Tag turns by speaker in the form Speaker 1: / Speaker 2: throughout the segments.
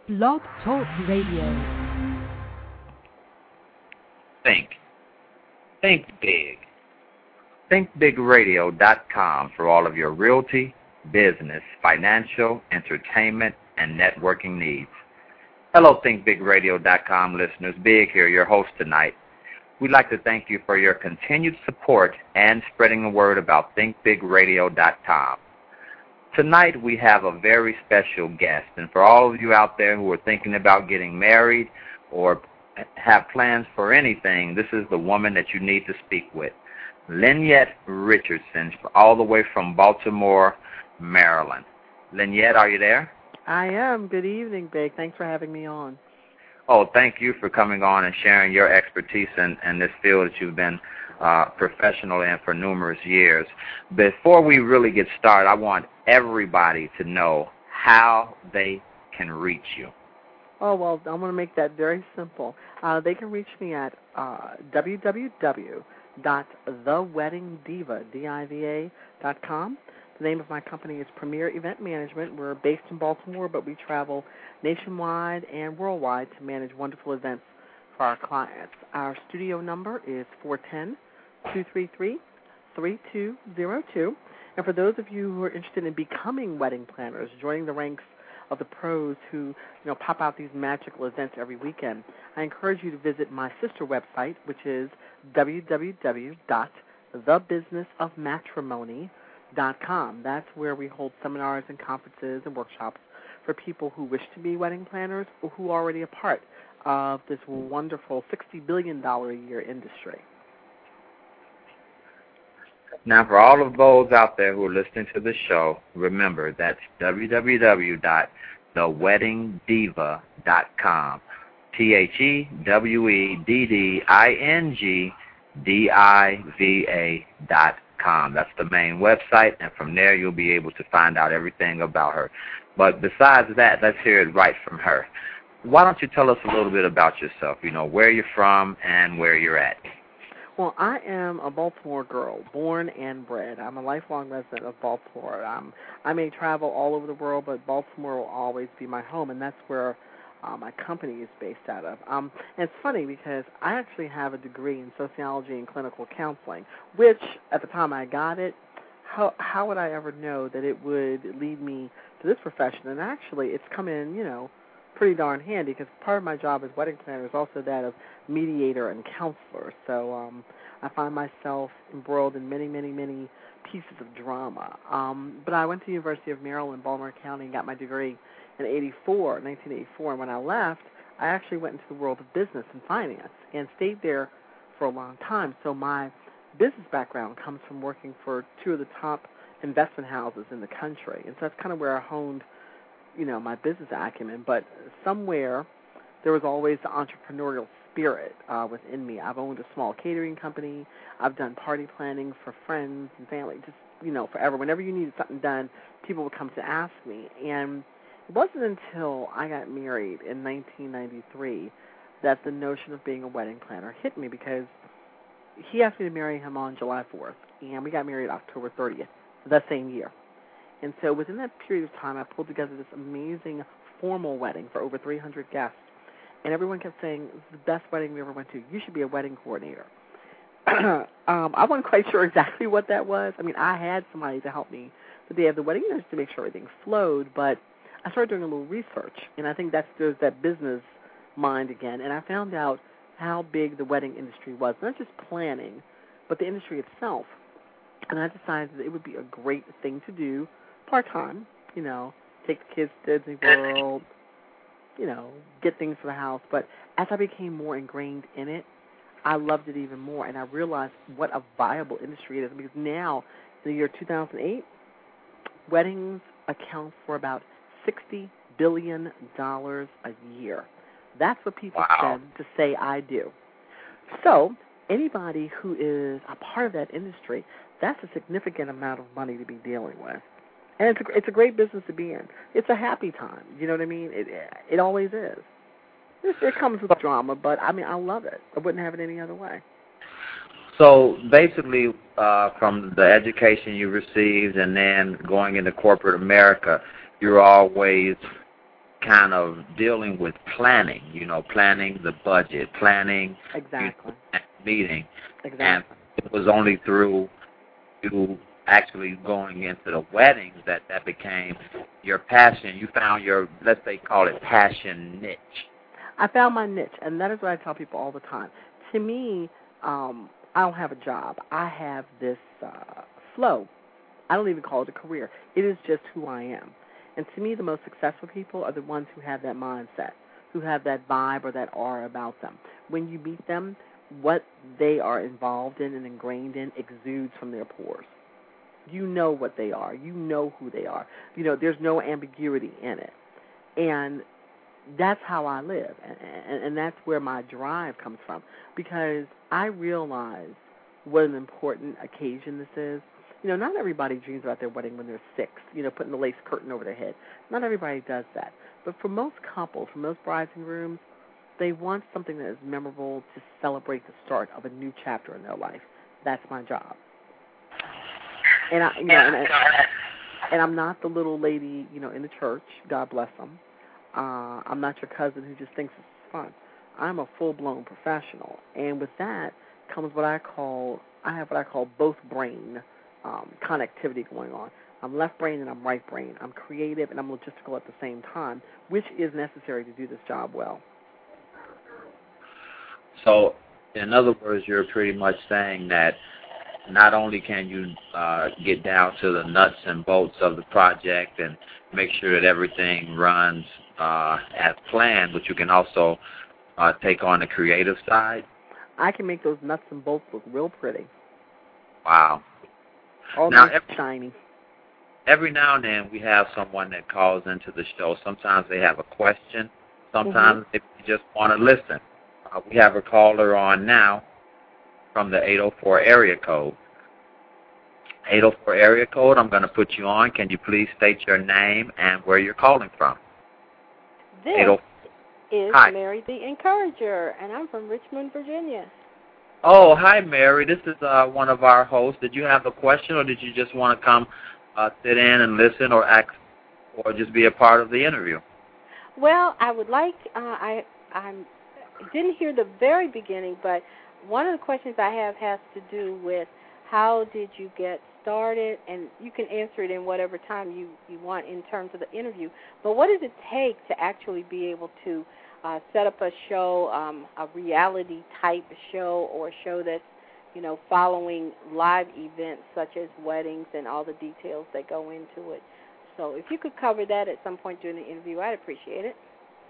Speaker 1: Blog Talk Radio.
Speaker 2: Think big. ThinkBigRadio.com for all of your realty, business, financial, entertainment, and networking needs. Hello, ThinkBigRadio.com listeners. Big here, your host tonight. We'd like to thank you for your continued support and spreading the word about ThinkBigRadio.com. Tonight we have a very special guest, and for all of you out there who are thinking about getting married or have plans for anything, this is the woman that you need to speak with. Lynette Richardson, all the way from Baltimore, Maryland. Lynette, are you there?
Speaker 3: I am. Good evening, Big. Thanks for having me on.
Speaker 2: Oh, thank you for coming on and sharing your expertise in this field that you've been professional in for numerous years. Before we really get started, I want everybody to know how they can reach you.
Speaker 3: Oh, well, I'm going to make that very simple. They can reach me at www.theweddingdiva.com. The name of my company is Premier Event Management. We're based in Baltimore, but we travel nationwide and worldwide to manage wonderful events for our clients. Our studio number is 410-233-3202. And for those of you who are interested in becoming wedding planners, joining the ranks of the pros who pop out these magical events every weekend, I encourage you to visit my sister website, which is www.thebusinessofmatrimony.com. That's where we hold seminars and conferences and workshops for people who wish to be wedding planners or who are already a part of this wonderful $60 billion a year industry.
Speaker 2: Now, for all of those out there who are listening to the show, remember that's www.theweddingdiva.com. TheWeddingDiva.com. That's the main website, and from there you'll be able to find out everything about her. But besides that, let's hear it right from her. Why don't you tell us a little bit about yourself, where you're from and where you're at?
Speaker 3: Well, I am a Baltimore girl, born and bred. I'm a lifelong resident of Baltimore. I may travel all over the world, but Baltimore will always be my home, and that's where my company is based out of. And it's funny because I actually have a degree in sociology and clinical counseling, which at the time I got it, how would I ever know that it would lead me to this profession? And actually, it's come in, pretty darn handy because part of my job as wedding planner is also that of mediator and counselor. So I find myself embroiled in many, many, many pieces of drama. But I went to the University of Maryland, Baltimore County, and got my degree in 1984. And when I left, I actually went into the world of business and finance and stayed there for a long time. So my business background comes from working for two of the top investment houses in the country. And so that's kind of where I honed my business acumen, but somewhere there was always the entrepreneurial spirit within me. I've owned a small catering company. I've done party planning for friends and family, just, forever. Whenever you needed something done, people would come to ask me. And it wasn't until I got married in 1993 that the notion of being a wedding planner hit me, because he asked me to marry him on July 4th, and we got married October 30th that same year. And so within that period of time, I pulled together this amazing formal wedding for over 300 guests. And everyone kept saying, "This is the best wedding we ever went to. You should be a wedding coordinator." I wasn't quite sure exactly what that was. I mean, I had somebody to help me the day of the wedding just to make sure everything flowed. But I started doing a little research, and I think there's that business mind again. And I found out how big the wedding industry was, not just planning, but the industry itself. And I decided that it would be a great thing to do part-time, take the kids to Disney World, get things for the house. But as I became more ingrained in it, I loved it even more, and I realized what a viable industry it is. Because now, in the year 2008, weddings account for about $60 billion a year. That's what people spend to say I do. So anybody who is a part of that industry, that's a significant amount of money to be dealing with. And it's a great business to be in. It's a happy time. You know what I mean? It always is. It comes with drama, but, I love it. I wouldn't have it any other way.
Speaker 2: So basically, from the education you received and then going into corporate America, you're always kind of dealing with planning, planning the budget, planning
Speaker 3: exactly
Speaker 2: meeting.
Speaker 3: Exactly.
Speaker 2: And it was only through you actually going into the weddings that became your passion. You found your, let's say, call it passion niche.
Speaker 3: I found my niche, and that is what I tell people all the time. To me, I don't have a job. I have this flow. I don't even call it a career. It is just who I am. And to me, the most successful people are the ones who have that mindset, who have that vibe or that aura about them. When you meet them, what they are involved in and ingrained in exudes from their pores. You know what they are. You know who they are. There's no ambiguity in it. And that's how I live, and that's where my drive comes from, because I realize what an important occasion this is. Not everybody dreams about their wedding when they're 6, putting the lace curtain over their head. Not everybody does that. But for most couples, for most brides and grooms, they want something that is memorable to celebrate the start of a new chapter in their life. That's my job. And and I'm not the little lady, in the church. God bless them. I'm not your cousin who just thinks it's fun. I'm a full-blown professional, and with that comes what I have what I call both brain connectivity going on. I'm left brain and I'm right brain. I'm creative and I'm logistical at the same time, which is necessary to do this job well.
Speaker 2: So, in other words, you're pretty much saying that not only can you get down to the nuts and bolts of the project and make sure that everything runs as planned, but you can also take on the creative side?
Speaker 3: I can make those nuts and bolts look real pretty.
Speaker 2: Wow.
Speaker 3: All nice and shiny.
Speaker 2: Every now and then we have someone that calls into the show. Sometimes they have a question. Sometimes they just want to listen. We have a caller on now from the 804 area code. 804 area code, I'm going to put you on. Can you please state your name and where you're calling from?
Speaker 1: This is Mary the Encourager, and I'm from Richmond, Virginia.
Speaker 2: Oh, hi, Mary. This is one of our hosts. Did you have a question, or did you just want to come sit in and listen or ask or just be a part of the interview?
Speaker 1: Well, I would like, I didn't hear the very beginning, but one of the questions I have has to do with how did you get started, and you can answer it in whatever time you want in terms of the interview, but what does it take to actually be able to set up a show, a reality-type show, or a show that's, following live events such as weddings and all the details that go into it? So if you could cover that at some point during the interview, I'd appreciate it.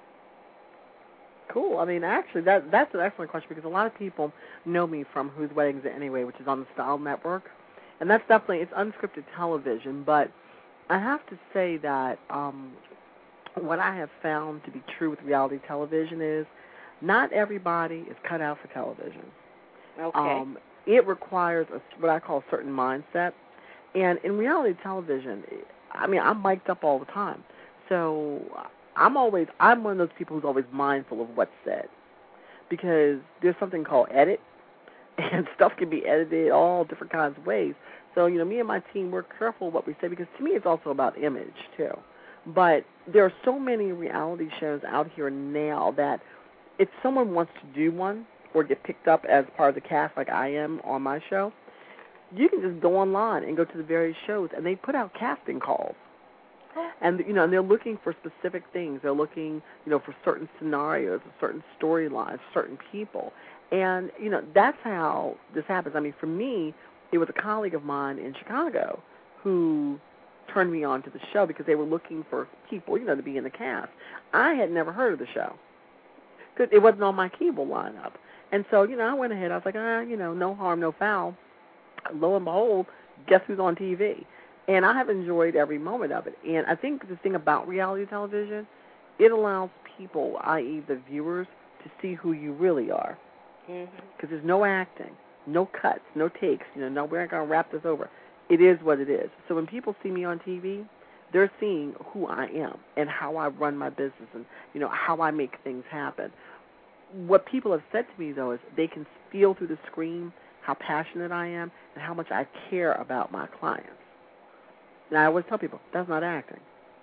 Speaker 3: Cool. I mean, actually, that's an excellent question, because a lot of people know me from Whose Weddings It Anyway, which is on the Style Network. And that's definitely, it's unscripted television. But I have to say that what I have found to be true with reality television is not everybody is cut out for television.
Speaker 1: Okay.
Speaker 3: It requires what I call a certain mindset. And in reality television, I mean, I'm mic'd up all the time. So I'm one of those people who's always mindful of what's said, because there's something called edit, and stuff can be edited all different kinds of ways. So, me and my team, we're careful what we say, because to me it's also about image, too. But there are so many reality shows out here now that if someone wants to do one or get picked up as part of the cast like I am on my show, you can just go online and go to the various shows, and they put out casting calls. And, and they're looking for specific things. They're looking, for certain scenarios, certain storylines, certain people. And, that's how this happens. I mean, for me, it was a colleague of mine in Chicago who turned me on to the show because they were looking for people, to be in the cast. I had never heard of the show because it wasn't on my cable lineup. And so, I went ahead. I was like, no harm, no foul. Lo and behold, guess who's on TV? And I have enjoyed every moment of it. And I think the thing about reality television, it allows people, i.e. the viewers, to see who you really are. Because there's no acting, no cuts, no takes. No, we're not going to wrap this over. It is what it is. So when people see me on TV, they're seeing who I am and how I run my business and, how I make things happen. What people have said to me, though, is they can feel through the screen how passionate I am and how much I care about my clients. And I always tell people, that's not acting.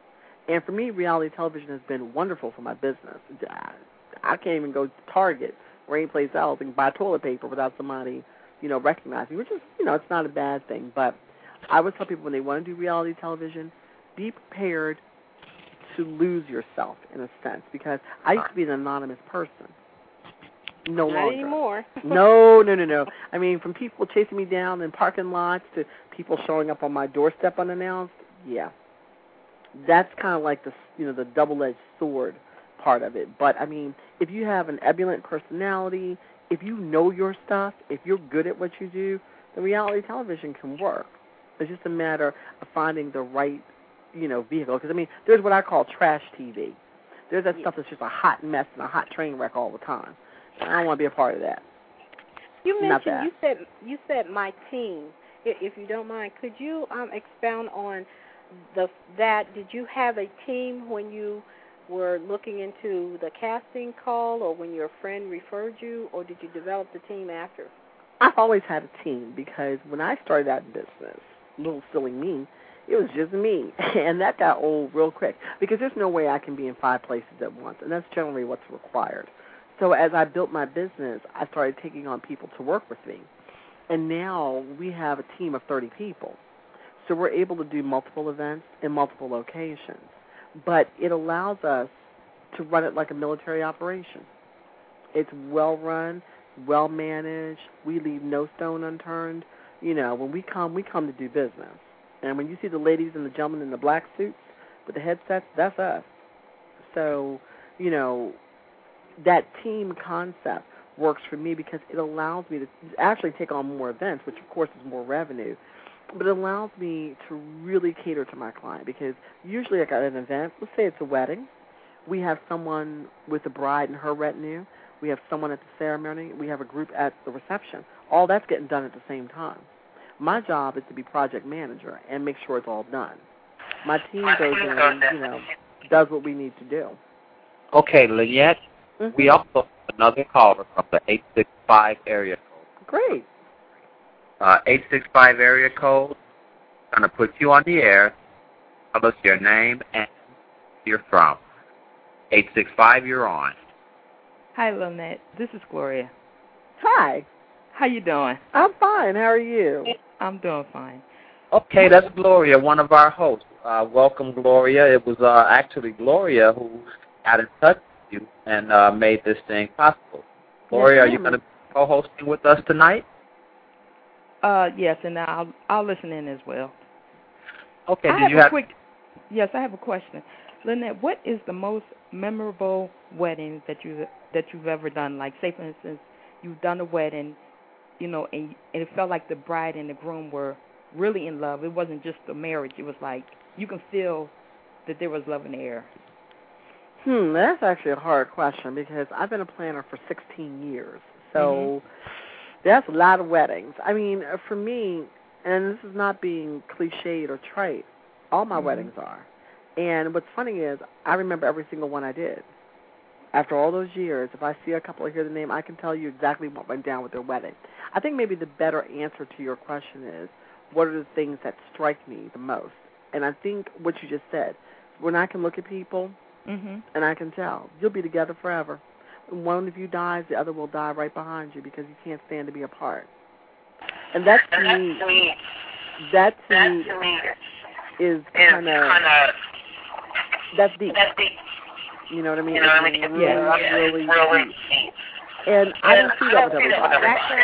Speaker 3: And for me, reality television has been wonderful for my business. I can't even go to Target or any place else and buy toilet paper without somebody, recognizing me, which is, it's not a bad thing. But I would tell people when they want to do reality television, be prepared to lose yourself in a sense, because I used to be an anonymous person. No
Speaker 1: Not
Speaker 3: longer.
Speaker 1: anymore.
Speaker 3: No. I mean, from people chasing me down in parking lots to people showing up on my doorstep unannounced, yeah. That's kind of like the double-edged sword part of it. But, I mean, if you have an ebullient personality, if you know your stuff, if you're good at what you do, then reality television can work. It's just a matter of finding the right, vehicle. Because, I mean, there's what I call trash TV. There's that stuff that's just a hot mess and a hot train wreck all the time. I don't want to be a part of that.
Speaker 1: You mentioned, you said my team. If you don't mind, could you expound on that? Did you have a team when you were looking into the casting call, or when your friend referred you, or did you develop the team after?
Speaker 3: I've always had a team, because when I started out in business, little silly me, it was just me, and that got old real quick, because there's no way I can be in 5 places at once, and that's generally what's required. So as I built my business, I started taking on people to work with me, and now we have a team of 30 people. So we're able to do multiple events in multiple locations, but it allows us to run it like a military operation. It's well-run, well-managed. We leave no stone unturned. When we come to do business. And when you see the ladies and the gentlemen in the black suits with the headsets, that's us. So, that team concept works for me, because it allows me to actually take on more events, which, of course, is more revenue. But it allows me to really cater to my client, because usually at an event, let's say it's a wedding, we have someone with the bride and her retinue, we have someone at the ceremony, we have a group at the reception. All that's getting done at the same time. My job is to be project manager and make sure it's all done. My team goes in, does what we need to do.
Speaker 2: Okay, Lynette, we also have another caller from the 865 area code.
Speaker 3: Great.
Speaker 2: 865 area code. I'm going to put you on the air. Tell us your name and where you're from. 865, you're on.
Speaker 4: Hi, Lynette. This is Gloria.
Speaker 3: Hi.
Speaker 4: How you doing?
Speaker 3: I'm fine. How are you?
Speaker 4: I'm doing fine.
Speaker 2: Okay, that's Gloria, one of our hosts. Welcome, Gloria. It was actually Gloria who got in touch with you and made this thing possible. Gloria, are you going to be co-hosting with us tonight?
Speaker 4: Yes, and I'll listen in as well.
Speaker 2: Okay.
Speaker 4: Yes, I have a question. Lynette, what is the most memorable wedding that you've ever done? Like, say, for instance, you've done a wedding, and it felt like the bride and the groom were really in love. It wasn't just a marriage. It was like you can feel that there was love in the air.
Speaker 3: That's actually a hard question, because I've been a planner for 16 years. So that's a lot of weddings. I mean, for me, and this is not being cliched or trite, all my weddings are. And what's funny is I remember every single one I did. After all those years, if I see a couple or hear the name, I can tell you exactly what went down with their wedding. I think maybe the better answer to your question is, what are the things that strike me the most? And I think what you just said, when I can look at people and I can tell, you'll be together forever. When one of you dies, the other will die right behind you, because you can't stand to be apart. And that to me is kind of, that's deep. You know what I mean? It's really deep. And I don't see that with everybody.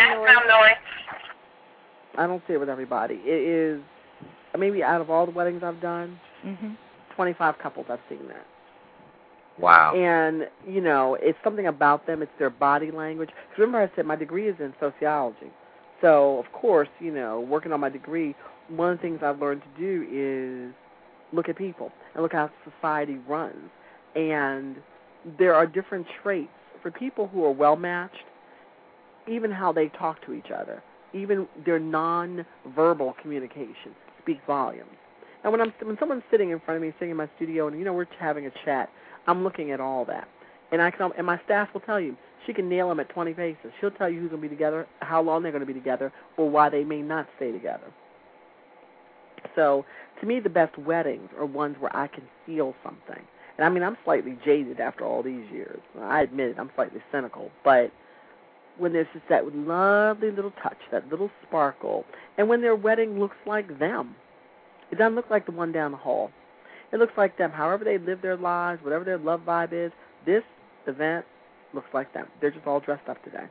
Speaker 3: I don't see it with everybody. It is, maybe out of all the weddings I've done, 25 couples I've seen that.
Speaker 2: Wow.
Speaker 3: And, it's something about them. It's their body language. Because remember I said my degree is in sociology. So, of course, working on my degree, one of the things I've learned to do is look at people and look how society runs. And there are different traits. For people who are well-matched, even how they talk to each other, even their non-verbal communication speaks volumes. And when someone's sitting in front of me, sitting in my studio, and, we're having a chat, I'm looking at all that. And my staff will tell you, she can nail them at 20 paces. She'll tell you who's going to be together, how long they're going to be together, or why they may not stay together. So to me, the best weddings are ones where I can feel something. And I mean, I'm slightly jaded after all these years. I admit it, I'm slightly cynical. But when there's just that lovely little touch, that little sparkle, and when their wedding looks like them, it doesn't look like the one down the hall. It looks like them. However they live their lives, whatever their love vibe is, this event looks like them. They're just all dressed up today.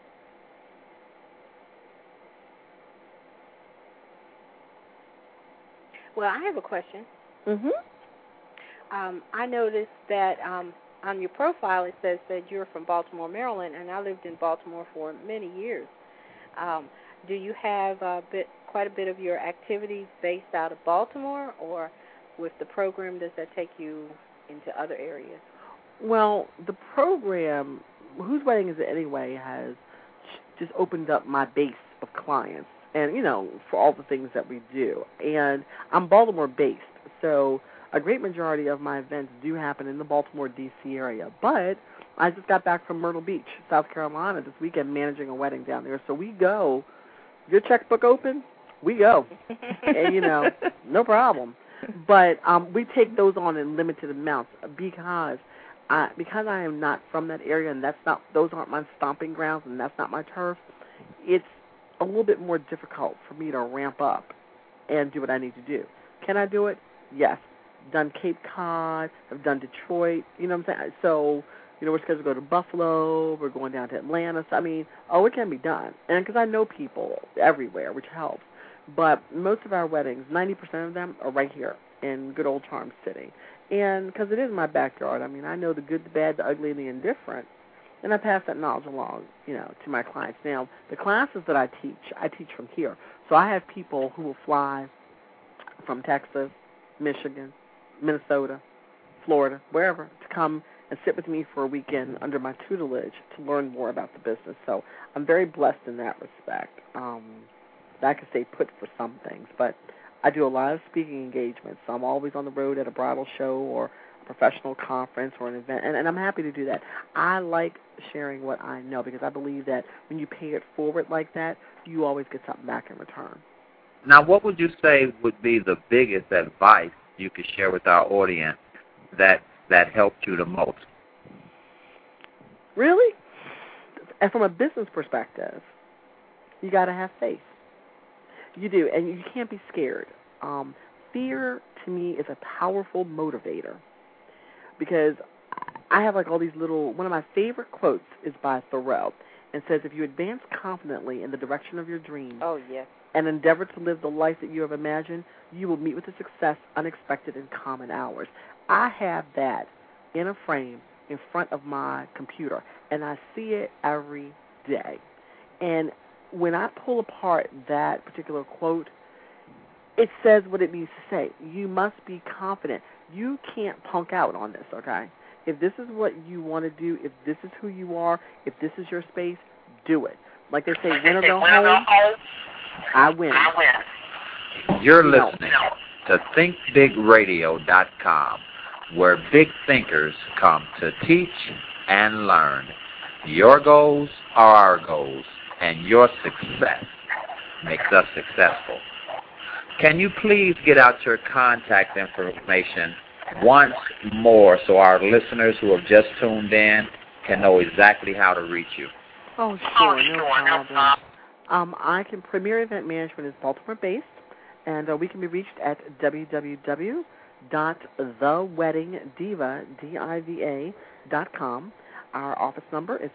Speaker 1: Well, I have a question.
Speaker 3: Mm-hmm.
Speaker 1: I noticed that on your profile it says that you're from Baltimore, Maryland, and I lived in Baltimore for many years. Do you have quite a bit of your activities based out of Baltimore, or with the program, does that take you into other areas?
Speaker 3: Well, the program, Whose Wedding Is It Anyway, has just opened up my base of clients, and, for all the things that we do. And I'm Baltimore-based, so a great majority of my events do happen in the Baltimore, D.C. area. But I just got back from Myrtle Beach, South Carolina this weekend, managing a wedding down there. So we go. Your checkbook open? We go. And, no problem. But we take those on in limited amounts because I am not from that area, and those aren't my stomping grounds, and that's not my turf. It's a little bit more difficult for me to ramp up and do what I need to do. Can I do it? Yes. Done Cape Cod. I've done Detroit. You know what I'm saying? So, we're scheduled to go to Buffalo. We're going down to Atlanta. So, it can be done. And because I know people everywhere, which helps. But most of our weddings, 90% of them are right here in good old Charm City. And because it is my backyard, I know the good, the bad, the ugly, and the indifferent. And I pass that knowledge along, to my clients. Now, the classes that I teach from here. So I have people who will fly from Texas, Michigan, Minnesota, Florida, wherever, to come and sit with me for a weekend under my tutelage to learn more about the business. So I'm very blessed in that respect. I could stay put for some things, but I do a lot of speaking engagements. So I'm always on the road at a bridal show or a professional conference or an event, and I'm happy to do that. I like sharing what I know because I believe that when you pay it forward like that, you always get something back in return.
Speaker 2: Now, what would you say would be the biggest advice you could share with our audience that helped you the most?
Speaker 3: Really? And from a business perspective, you got to have faith. You do, and you can't be scared. Fear, to me, is a powerful motivator because I have all these one of my favorite quotes is by Thoreau and says, if you advance confidently in the direction of your dreams and endeavor to live the life that you have imagined, you will meet with a success unexpected in common hours. I have that in a frame in front of my computer, and I see it every day. And when I pull apart that particular quote, it says what it needs to say. You must be confident. You can't punk out on this, okay? If this is what you want to do, if this is who you are, if this is your space, do it. Like they say, win or go home, I win.
Speaker 2: You're listening to ThinkBigRadio.com, where big thinkers come to teach and learn. Your goals are our goals, and your success makes us successful. Can you please get out your contact information once more so our listeners who have just tuned in can know exactly how to reach you?
Speaker 3: Oh, sure, no problem. Premier Event Management is Baltimore-based, and we can be reached at www.theweddingdiva.com. Our office number is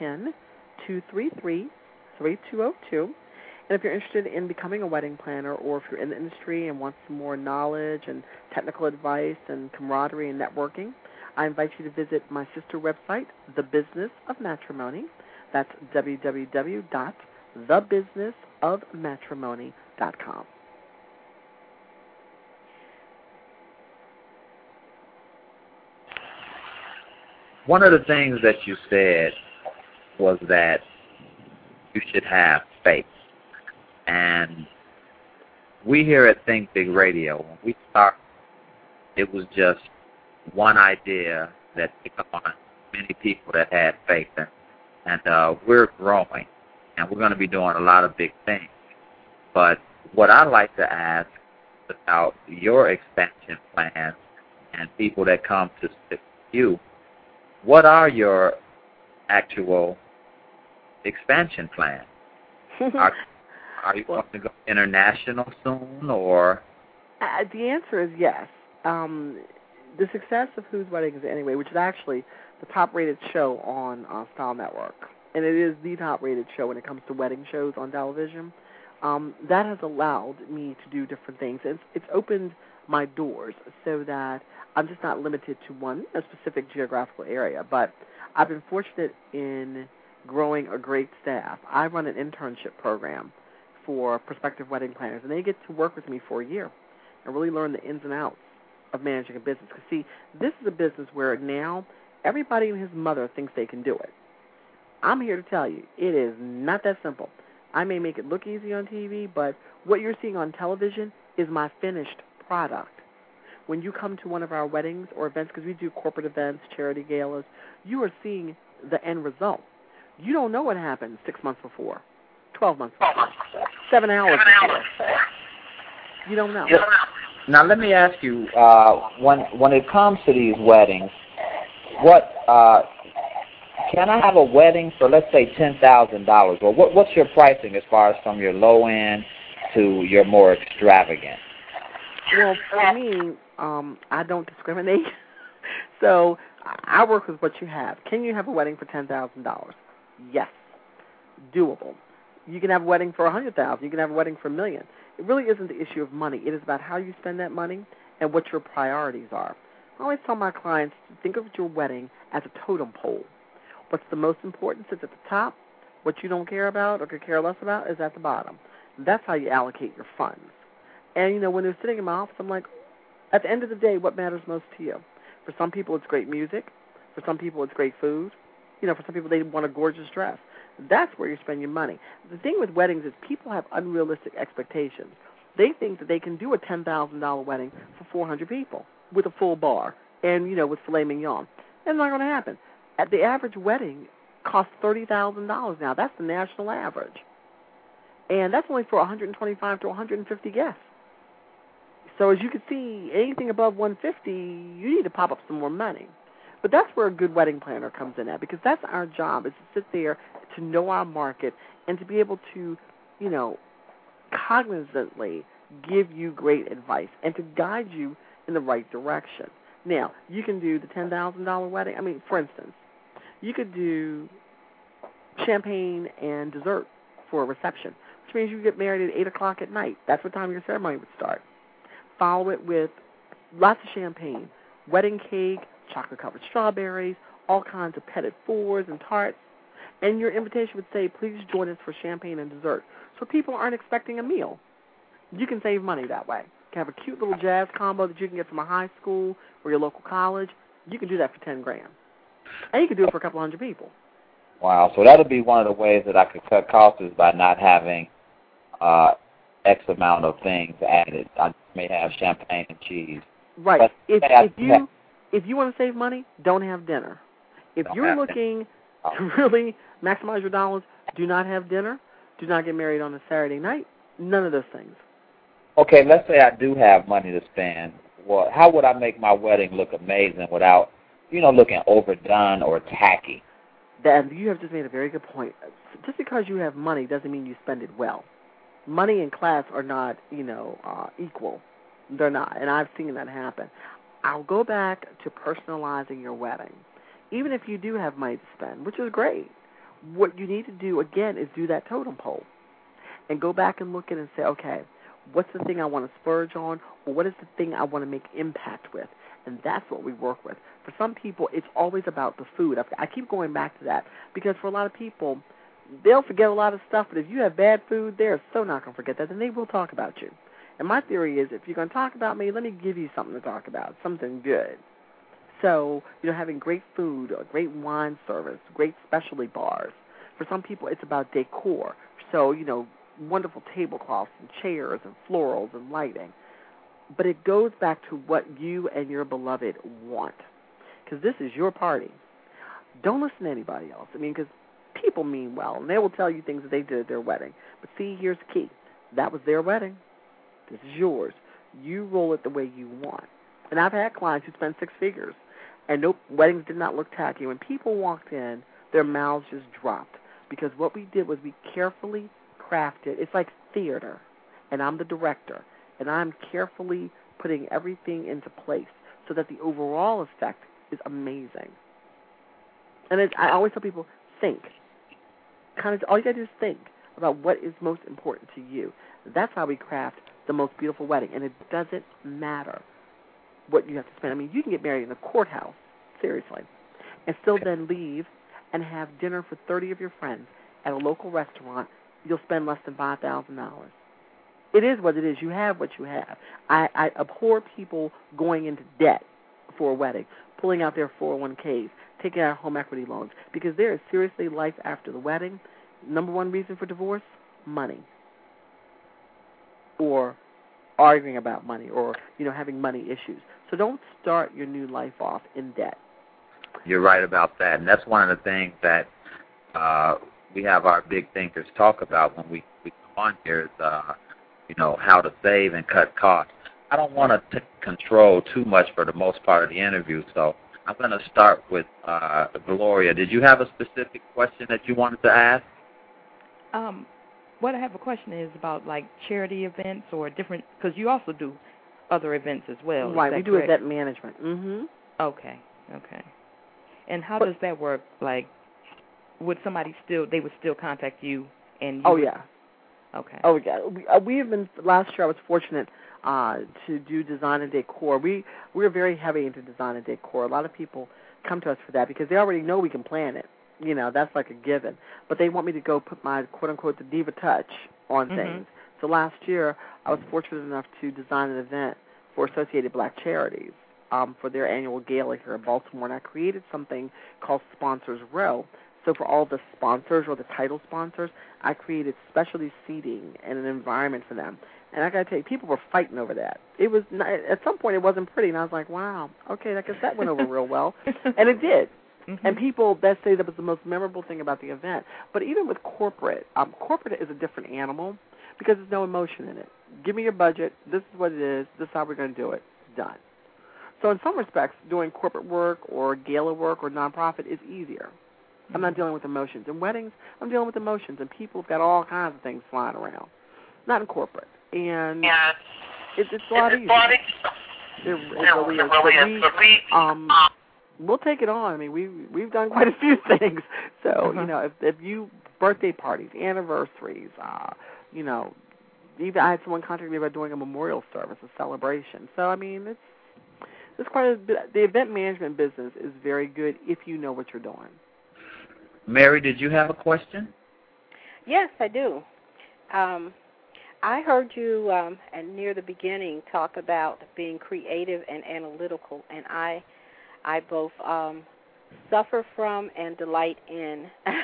Speaker 3: 410-233-3202. And if you're interested in becoming a wedding planner, or if you're in the industry and want some more knowledge and technical advice and camaraderie and networking, I invite you to visit my sister website, The Business of Matrimony. That's www.thebusinessofmatrimony.com.
Speaker 2: One of the things that you said was that you should have faith. And we here at Think Big Radio, when we started, it was just one idea that took on many people that had faith. And we're growing, and we're going to be doing a lot of big things. But what I like to ask about your expansion plans and people that come to sit with you. What are your actual expansion plans? Are you going to go international soon, or?
Speaker 3: The answer is yes. The success of Whose Wedding Is It Anyway, which is actually the top-rated show on Style Network, and it is the top-rated show when it comes to wedding shows on television, that has allowed me to do different things. It's opened my doors so that I'm just not limited to a specific geographical area, but I've been fortunate in growing a great staff. I run an internship program for prospective wedding planners, and they get to work with me for a year and really learn the ins and outs of managing a business. Because, see, this is a business where now everybody and his mother thinks they can do it. I'm here to tell you, it is not that simple. I may make it look easy on TV, but what you're seeing on television is my finished product. When you come to one of our weddings or events, because we do corporate events, charity galas, you are seeing the end result. You don't know what happened 6 months before, 12 months before, 7 hours before. You don't know.
Speaker 2: Now, let me ask you, when it comes to these weddings, what can I have a wedding for, let's say, $10,000? Or what's your pricing as far as from your low end to your more extravagant?
Speaker 3: Well, for me, I don't discriminate. So I work with what you have. Can you have a wedding for $10,000? Yes. Doable. You can have a wedding for $100,000. You can have a wedding for $1 million. It really isn't the issue of money. It is about how you spend that money and what your priorities are. I always tell my clients to think of your wedding as a totem pole. What's the most important sits at the top. What you don't care about or could care less about is at the bottom. That's how you allocate your funds. And, when they're sitting in my office, I'm like, at the end of the day, what matters most to you? For some people, it's great music. For some people, it's great food. For some people, they want a gorgeous dress. That's where you spend your money. The thing with weddings is people have unrealistic expectations. They think that they can do a $10,000 wedding for 400 people with a full bar and, with filet mignon. That's not going to happen. At the average wedding costs $30,000 now. That's the national average. And that's only for 125 to 150 guests. So as you can see, anything above 150, you need to pop up some more money. But that's where a good wedding planner comes in at, because that's our job, is to sit there, to know our market, and to be able to, cognizantly give you great advice and to guide you in the right direction. Now, you can do the $10,000 wedding. I mean, for instance, you could do champagne and dessert for a reception, which means you get married at 8 o'clock at night. That's what time your ceremony would start. Follow it with lots of champagne, wedding cake, chocolate-covered strawberries, all kinds of petit fours and tarts. And your invitation would say, please join us for champagne and dessert. So people aren't expecting a meal. You can save money that way. You can have a cute little jazz combo that you can get from a high school or your local college. You can do that for $10,000. And you can do it for a couple hundred people.
Speaker 2: Wow. So that would be one of the ways that I could cut costs is by not having X amount of things added. I may have champagne and cheese.
Speaker 3: Right. If you want to save money, don't have dinner. If you're looking to really maximize your dollars, do not have dinner. Do not get married on a Saturday night. None of those things.
Speaker 2: Okay, let's say I do have money to spend. Well, how would I make my wedding look amazing without, looking overdone or tacky?
Speaker 3: You have just made a very good point. Just because you have money doesn't mean you spend it well. Money and class are not, equal. They're not, and I've seen that happen. I'll go back to personalizing your wedding. Even if you do have money to spend, which is great, what you need to do, again, is do that totem pole and go back and look at it and say, okay, what's the thing I want to splurge on, or what is the thing I want to make impact with? And that's what we work with. For some people, it's always about the food. I keep going back to that because for a lot of people, they'll forget a lot of stuff, but if you have bad food, they're so not going to forget that, then they will talk about you. And my theory is, if you're going to talk about me, let me give you something to talk about, something good. So, having great food, a great wine service, great specialty bars. For some people, it's about decor. So, wonderful tablecloths and chairs and florals and lighting. But it goes back to what you and your beloved want, because this is your party. Don't listen to anybody else. Because people mean well, and they will tell you things that they did at their wedding. But see, here's the key. That was their wedding. This is yours. You roll it the way you want. And I've had clients who spend 6 figures, and nope, weddings did not look tacky. When people walked in, their mouths just dropped, because what we did was we carefully crafted. It's like theater, and I'm the director, and I'm carefully putting everything into place so that the overall effect is amazing. And I always tell people, think. All you got to do is think about what is most important to you. That's how we craft the most beautiful wedding, and it doesn't matter what you have to spend. I mean, you can get married in a courthouse, seriously, and still then leave and have dinner for 30 of your friends at a local restaurant. You'll spend less than $5,000. It is what it is. You have what you have. I abhor people going into debt for a wedding, pulling out their 401ks, taking out home equity loans, because there is seriously life after the wedding. Number one reason for divorce, money, or arguing about money, or having money issues. So don't start your new life off in debt.
Speaker 2: You're right about that, and that's one of the things that we have our big thinkers talk about when we come on here is how to save and cut costs. I don't want to control too much for the most part of the interview, so I'm going to start with Gloria. Did you have a specific question that you wanted to ask?
Speaker 4: What I have a question is about like charity events or different, because you also do other events as well.
Speaker 3: Right, we do event management. Mm-hmm.
Speaker 4: Okay. And how does that work? Like, would somebody they would still contact you? And you
Speaker 3: yeah.
Speaker 4: Okay.
Speaker 3: Oh, yeah. We have been, last year I was fortunate to do design and decor. We're very heavy into design and decor. A lot of people come to us for that because they already know we can plan it. That's like a given. But they want me to go put my, quote-unquote, the diva touch on things. So last year, I was fortunate enough to design an event for Associated Black Charities for their annual gala here in Baltimore, and I created something called Sponsors Row. So for all the sponsors or the title sponsors, I created specialty seating and an environment for them. And I got to tell you, people were fighting over that. It was at some point it wasn't pretty, and I was like, wow, okay, I guess that went over real well. And it did. And people that say that was the most memorable thing about the event. But even with corporate is a different animal because there's no emotion in it. Give me your budget. This is what it is. This is how we're going to do it. Done. So in some respects, doing corporate work or gala work or nonprofit is easier. I'm not dealing with emotions. In weddings, I'm dealing with emotions, and people have got all kinds of things flying around. Not in corporate. And it's a lot easier. It really is. But we'll take it on. I mean, we've done quite a few things. So, if you, birthday parties, anniversaries, even I had someone contact me about doing a memorial service, a celebration. So, I mean, it's quite a bit. The event management business is very good if you know what you're doing.
Speaker 2: Mary, did you have a question?
Speaker 1: Yes, I do. I heard you near the beginning talk about being creative and analytical, and I both suffer from and delight in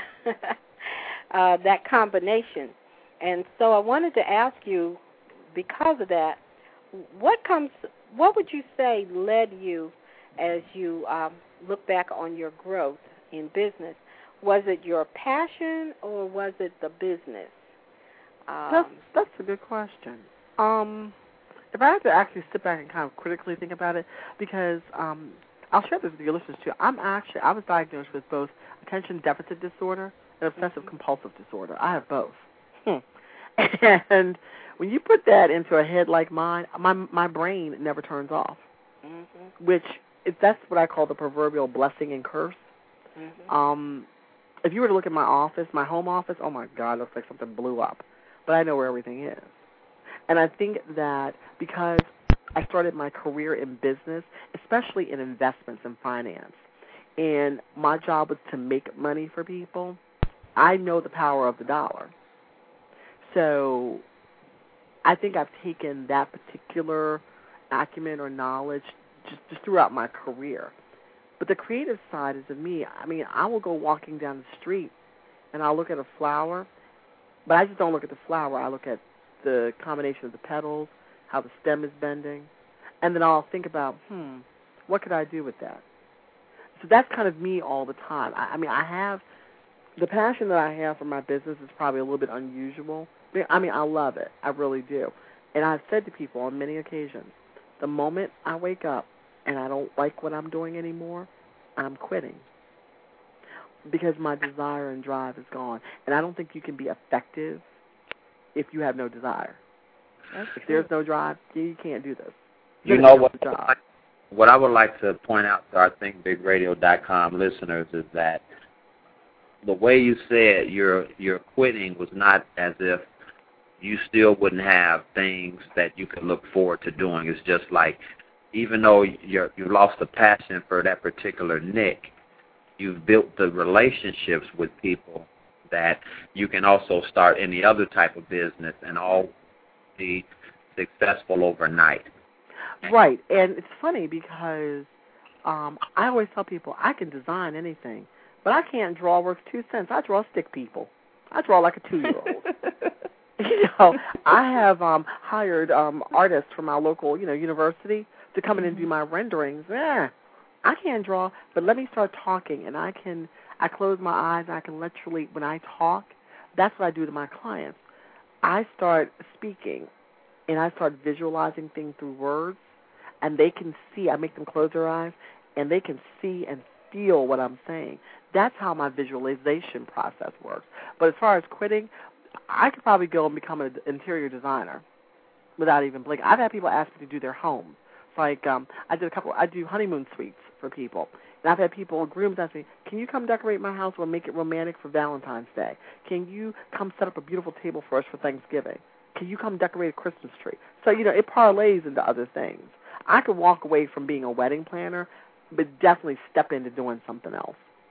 Speaker 1: that combination. And so I wanted to ask you, because of that, what would you say led you as you look back on your growth in business? Was it your passion or was it the business?
Speaker 3: That's a good question. If I have to actually sit back and kind of critically think about it, because I'll share this with your listeners too. I was diagnosed with both attention deficit disorder and obsessive compulsive disorder. I have both. And when you put that into a head like mine, my brain never turns off, that's what I call the proverbial blessing and curse. If you were to look at my office, my home office, oh my God, it looks like something blew up. But I know where everything is. And I think that because I started my career in business, especially in investments and finance, and my job was to make money for people, I know the power of the dollar. So I think I've taken that particular acumen or knowledge just throughout my career. But the creative side is of me. I mean, I will go walking down the street, and I'll look at a flower, but I just don't look at the flower. I look at the combination of the petals, how the stem is bending, and then I'll think about, what could I do with that? So that's kind of me all the time. I mean, I have the passion that I have for my business is probably a little bit unusual. I mean, I love it. I really do. And I've said to people on many occasions, the moment I wake up and I don't like what I'm doing anymore, I'm quitting. Because my desire and drive is gone. And I don't think you can be effective if you have no desire. If there's no drive, you can't do this.
Speaker 2: You know what I would like to point out to our ThinkBigRadio.com listeners is that the way you said your quitting was not as if you still wouldn't have things that you could look forward to doing. It's just like, even though you lost the passion for that particular niche, you've built the relationships with people that you can also start any other type of business and all be successful overnight.
Speaker 3: Right, and it's funny because I always tell people I can design anything, but I can't draw worth 2 cents. I draw stick people. I draw like a 2-year-old. I have hired artists from our local, university to come in and do my renderings. I can't draw, but let me start talking, and I close my eyes, and I can literally, when I talk, that's what I do to my clients. I start speaking, and I start visualizing things through words, and they can see. I make them close their eyes, and they can see and feel what I'm saying. That's how my visualization process works. But as far as quitting, I could probably go and become an interior designer without even blinking. I've had people ask me to do their home. Like I do honeymoon suites for people. And I've had grooms ask me, can you come decorate my house or make it romantic for Valentine's Day? Can you come set up a beautiful table for us for Thanksgiving? Can you come decorate a Christmas tree? So, it parlays into other things. I could walk away from being a wedding planner, but definitely step into doing something else.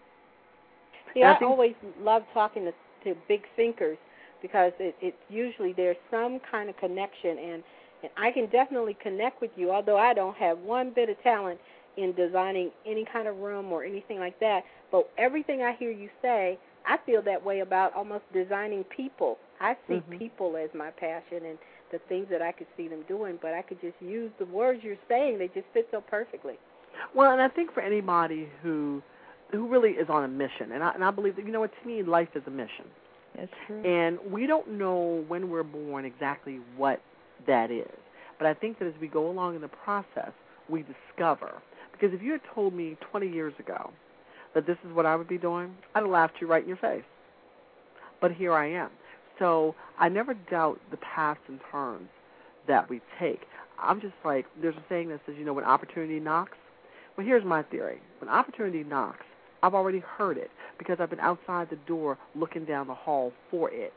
Speaker 1: Yeah, I always love talking to big thinkers because it's usually there's some kind of connection, and I can definitely connect with you, although I don't have one bit of talent in designing any kind of room or anything like that. But everything I hear you say, I feel that way about almost designing people. I see people as my passion and the things that I could see them doing, but I could just use the words you're saying. They just fit so perfectly.
Speaker 3: Well, and I think for anybody who really is on a mission, and I believe that, to me, life is a mission.
Speaker 4: That's true.
Speaker 3: And we don't know when we're born exactly what that is. But I think that as we go along in the process, we discover. Because if you had told me 20 years ago that this is what I would be doing, I'd have laughed you right in your face. But here I am. So I never doubt the paths and turns that we take. I'm just like, there's a saying that says, when opportunity knocks. Well, here's my theory. When opportunity knocks, I've already heard it because I've been outside the door looking down the hall for it.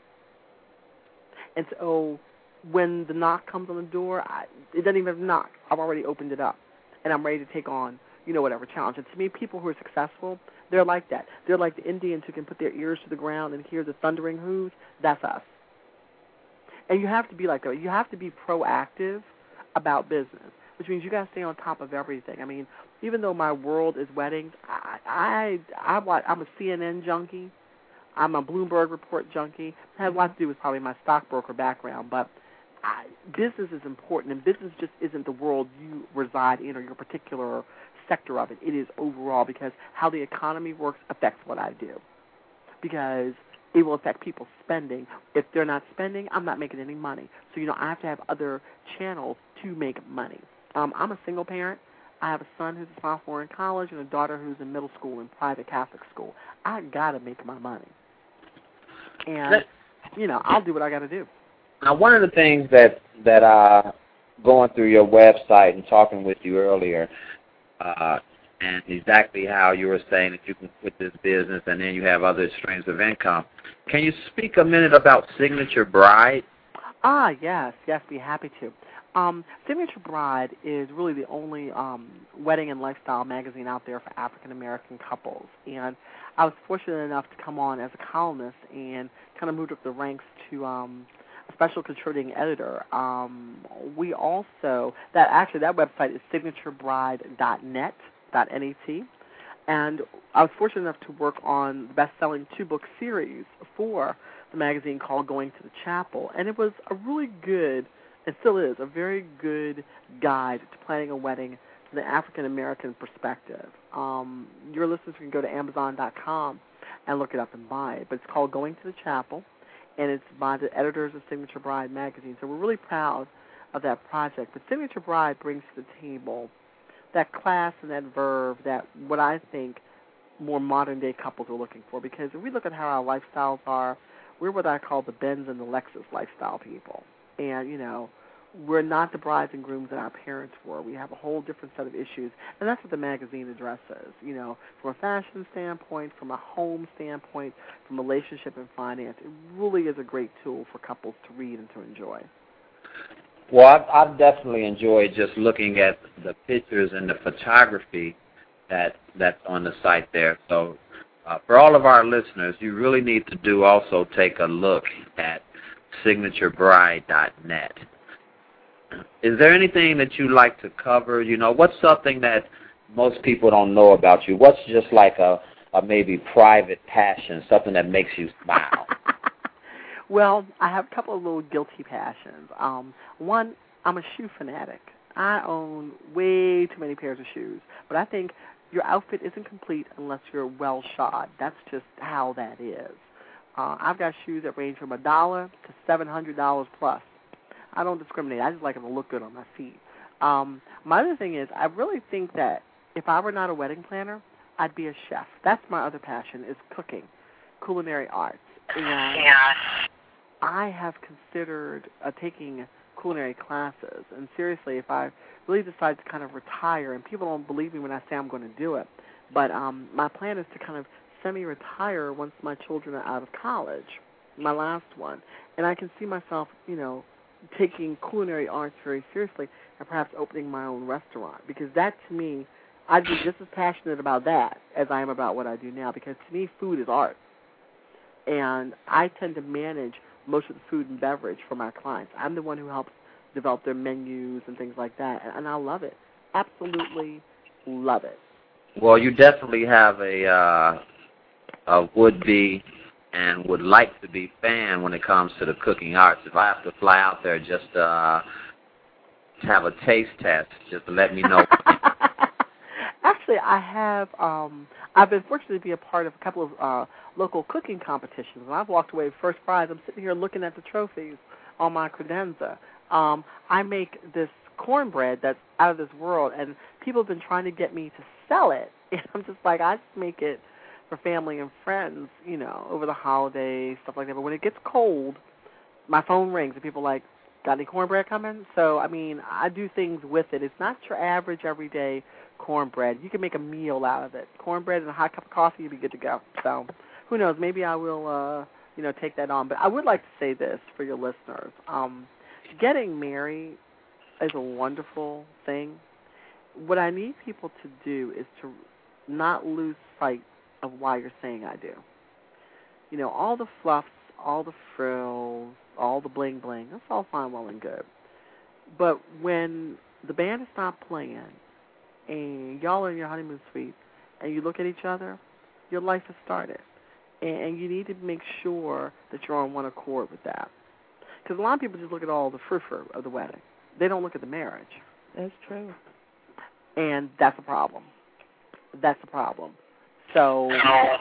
Speaker 3: And so when the knock comes on the door, it doesn't even have to knock. I've already opened it up, and I'm ready to take on, whatever challenge. And to me, people who are successful, they're like that. They're like the Indians who can put their ears to the ground and hear the thundering hooves. That's us. And you have to be like that. You have to be proactive about business, which means you got to stay on top of everything. I mean, even though my world is weddings, I'm a CNN junkie. I'm a Bloomberg Report junkie. It has a lot to do with probably my stockbroker background, but business is important, and business just isn't the world you reside in or your particular sector of it. It is overall, because how the economy works affects what I do, because it will affect people's spending. If they're not spending, I'm not making any money. So, I have to have other channels to make money. I'm a single parent. I have a son who's a sophomore in college and a daughter who's in middle school in private Catholic school. I got to make my money. And, I'll do what I got to do.
Speaker 2: Now, one of the things that going through your website and talking with you earlier, and exactly how you were saying that you can quit this business and then you have other streams of income. Can you speak a minute about Signature Bride?
Speaker 3: Yes, be happy to. Signature Bride is really the only wedding and lifestyle magazine out there for African-American couples. And I was fortunate enough to come on as a columnist and kind of moved up the ranks to a special contributing editor. We also, that website is signaturebride.net, .net. And I was fortunate enough to work on the best-selling 2-book series for the magazine called Going to the Chapel. And it was a really good, it still is, a very good guide to planning a wedding from the African-American perspective. Your listeners can go to Amazon.com and look it up and buy it. But it's called Going to the Chapel, and it's by the editors of Signature Bride magazine. So we're really proud of that project. But Signature Bride brings to the table that class and that verve that what I think more modern-day couples are looking for. Because if we look at how our lifestyles are, we're what I call the Benz and the Lexus lifestyle people. And, we're not the brides and grooms that our parents were. We have a whole different set of issues, and that's what the magazine addresses, from a fashion standpoint, from a home standpoint, from relationship and finance. It really is a great tool for couples to read and to enjoy.
Speaker 2: Well, I've definitely enjoyed just looking at the pictures and the photography that's on the site there. So for all of our listeners, you really need to also take a look at signaturebride.net. Is there anything that you like to cover? What's something that most people don't know about you? What's just like a maybe private passion, something that makes you smile?
Speaker 3: Well, I have a couple of little guilty passions. One, I'm a shoe fanatic. I own way too many pairs of shoes, but I think your outfit isn't complete unless you're well shod. That's just how that is. I've got shoes that range from $1 to $700 plus. I don't discriminate. I just like them to look good on my feet. My other thing is I really think that if I were not a wedding planner, I'd be a chef. That's my other passion is cooking, culinary arts. And I have considered taking culinary classes. And seriously, if I really decide to kind of retire, and people don't believe me when I say I'm going to do it, but my plan is to kind of semi-retire once my children are out of college, my last one. And I can see myself, taking culinary arts very seriously and perhaps opening my own restaurant, because that, to me, I'd be just as passionate about that as I am about what I do now, because to me, food is art. And I tend to manage most of the food and beverage for my clients. I'm the one who helps develop their menus and things like that, and I love it. Absolutely love it.
Speaker 2: Well, you definitely have a would-be and would like to be fan when it comes to the cooking arts. If I have to fly out there just to have a taste test, just to let me know.
Speaker 3: Actually, I have. I've been fortunate to be a part of a couple of local cooking competitions, and I've walked away with first prize. I'm sitting here looking at the trophies on my credenza. I make this cornbread that's out of this world, and people have been trying to get me to sell it. And I'm just like, I just make it for family and friends, over the holidays, stuff like that. But when it gets cold, my phone rings and people are like, got any cornbread coming? So, I do things with it. It's not your average everyday cornbread. You can make a meal out of it. Cornbread and a hot cup of coffee, you'll be good to go. So, who knows? Maybe I will, take that on. But I would like to say this for your listeners. Getting married is a wonderful thing. What I need people to do is to not lose sight of why you're saying I do. All the fluffs, all the frills, all the bling-bling, that's all fine, well, and good. But when the band is not playing and y'all are in your honeymoon suite and you look at each other, your life has started. And you need to make sure that you're on one accord with that. Because a lot of people just look at all the frou-frou of the wedding. They don't look at the marriage.
Speaker 4: That's true.
Speaker 3: And that's a problem. That's a problem. So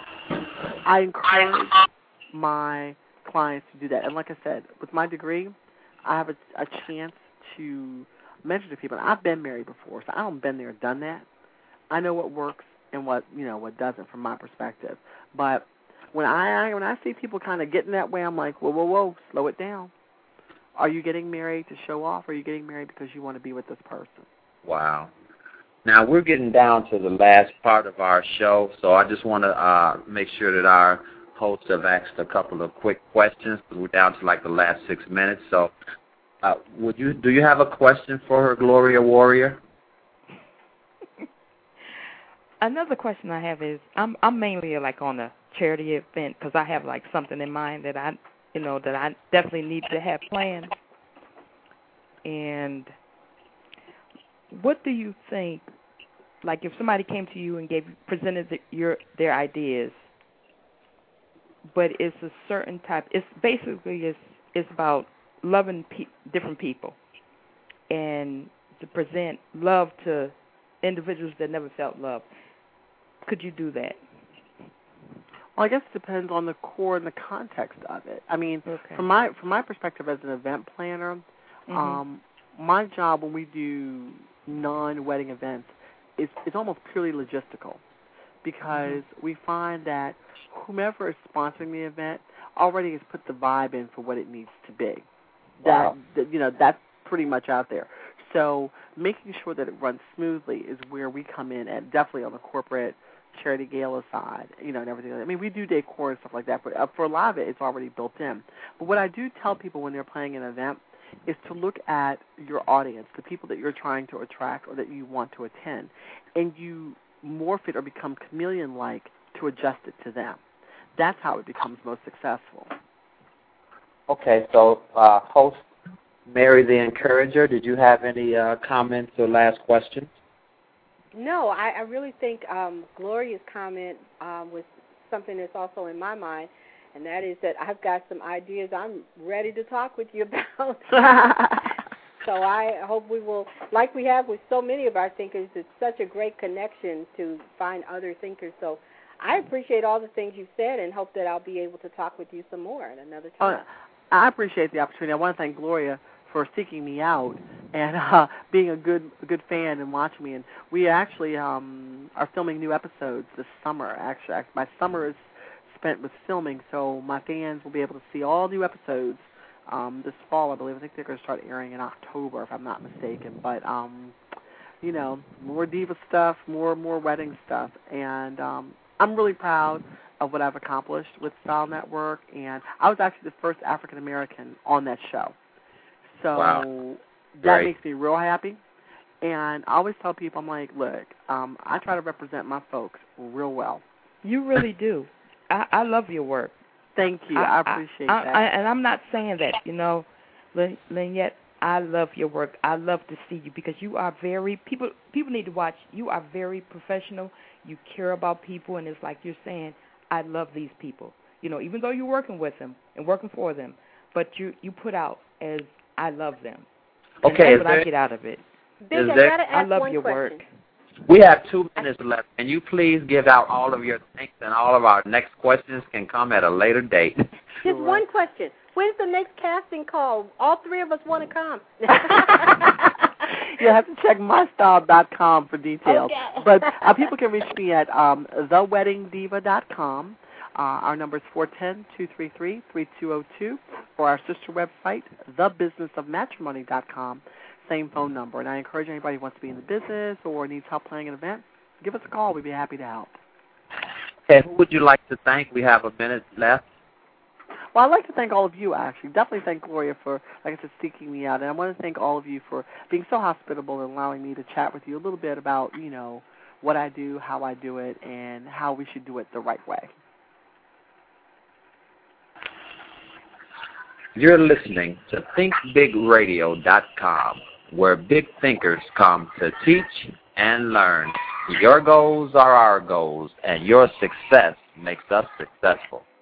Speaker 3: I encourage my clients to do that. And like I said, with my degree, I have a chance to mention to people. And I've been married before, so I don't been there, done that. I know what works and what doesn't from my perspective. But when I see people kind of getting that way, I'm like, whoa, slow it down. Are you getting married to show off, or are you getting married because you want to be with this person? Wow.
Speaker 2: Now, we're getting down to the last part of our show, so I just want to make sure that our hosts have asked a couple of quick questions. We're down to like the last 6 minutes. So do you have a question for her, Gloria Warrior?
Speaker 4: Another question I have is, I'm mainly like on a charity event because I have like something in mind that I definitely need to have planned. And what do you think, like if somebody came to you and presented their ideas, but it's a certain type, it's about loving different people and to present love to individuals that never felt love. Could you do that?
Speaker 3: Well, I guess it depends on the core and the context of it. I mean,
Speaker 4: okay.
Speaker 3: from my perspective as an event planner, my job when we do non-wedding events is almost purely logistical, because we find that whomever is sponsoring the event already has put the vibe in for what it needs to be.
Speaker 2: Wow.
Speaker 3: That's pretty much out there. So making sure that it runs smoothly is where we come in, and definitely on the corporate charity gala side, and everything. I mean, we do decor and stuff like that, but for a lot of it, it's already built in. But what I do tell people when they're planning an event is to look at your audience, the people that you're trying to attract or that you want to attend, and you morph it or become chameleon-like to adjust it to them. That's how it becomes most successful.
Speaker 2: Okay, so host Mary the Encourager, did you have any comments or last questions?
Speaker 1: No, I really think Gloria's comment was something that's also in my mind, and that is that I've got some ideas I'm ready to talk with you about. So I hope we will, like we have with so many of our thinkers, it's such a great connection to find other thinkers. So I appreciate all the things you've said and hope that I'll be able to talk with you some more at another time.
Speaker 3: I appreciate the opportunity. I want to thank Gloria for seeking me out and being a good fan and watching me. And we actually are filming new episodes this summer. Actually, my summer is spent with filming, so my fans will be able to see all new episodes this fall, I believe. I think they're going to start airing in October, if I'm not mistaken. But, more diva stuff, more wedding stuff. And I'm really proud of what I've accomplished with Style Network. And I was actually the first African-American on that show. So
Speaker 2: wow.
Speaker 3: That makes me real happy. And I always tell people, I'm like, look, I try to represent my folks real well.
Speaker 4: You really do. I love your work.
Speaker 3: Thank you. I appreciate that.
Speaker 4: And I'm not saying that, Lynette, I love your work. I love to see you because you are people need to watch. You are very professional. You care about people, and it's like you're saying, I love these people. Even though you're working with them and working for them, but you put out as I love them. And
Speaker 2: okay.
Speaker 4: That's what I get out of it.
Speaker 1: Big, I
Speaker 4: love
Speaker 1: one
Speaker 4: your
Speaker 1: question.
Speaker 4: work.
Speaker 2: We have 2 minutes left. Can you please give out all of your thanks, and all of our next questions can come at a later date?
Speaker 1: Just one question. When's the next casting call? All 3 of us want to come.
Speaker 3: You'll have to check mystyle.com for details.
Speaker 1: Okay.
Speaker 3: But people can reach me at theweddingdiva.com. Our number is 410-233-3202, or our sister website, thebusinessofmatrimony.com. Same phone number. And I encourage anybody who wants to be in the business or needs help planning an event, give us a call. We'd be happy to help.
Speaker 2: Okay, who would you like to thank? We have a minute left.
Speaker 3: Well, I'd like to thank all of you, actually. Definitely thank Gloria for, like I said, seeking me out. And I want to thank all of you for being so hospitable and allowing me to chat with you a little bit about, what I do, how I do it, and how we should do it the right way.
Speaker 2: You're listening to ThinkBigRadio.com, where big thinkers come to teach and learn. Your goals are our goals, and your success makes us successful.